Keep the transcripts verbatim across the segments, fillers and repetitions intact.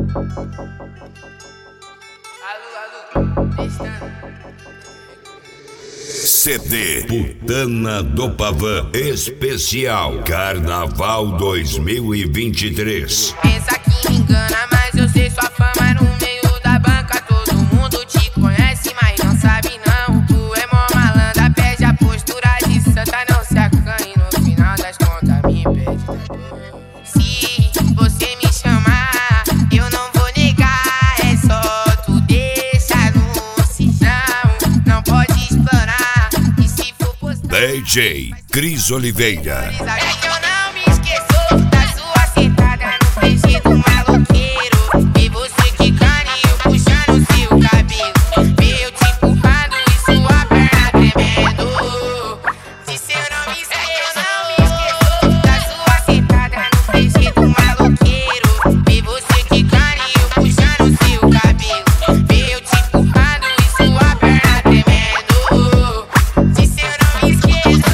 C D Putana do Pavão Especial Carnaval dois mil e vinte e três. Pensa que me engana, mas eu sei sua fama no meio da banca. Todo mundo te conhece, mas não sabe não. Tu é mó malandra, perde a postura de santa, não se acanhe. No final das contas me pede. Se você me chamar, eu não vou negar. É só tu deixar no sinal, não pode explorar. E se for postar D J Cris Oliveira. eu não me esqueço da sua sentada no peixe do maloqueiro. Vi você que carinho puxando seu cabelo. Vi eu te empurrando e sua perna tremendo. Disse eu não me esqueço, não me esqueço da sua sentada no peixe do maloqueiro. Vi você que carinho puxando seu cabelo. Vi eu te empurrando e sua perna tremendo. Disse eu não me esqueço.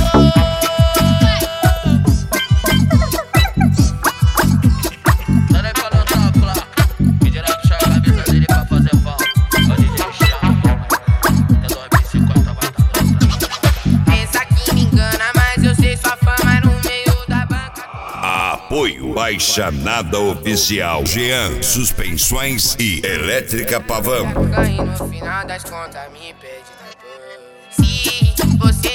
Pensa que me engana, mas eu sei sua fama no meio da banca. Apoio Baixanada Oficial Jean Suspensões e Elétrica Pavão. Ganhei no final das contas, me pede depois. Se você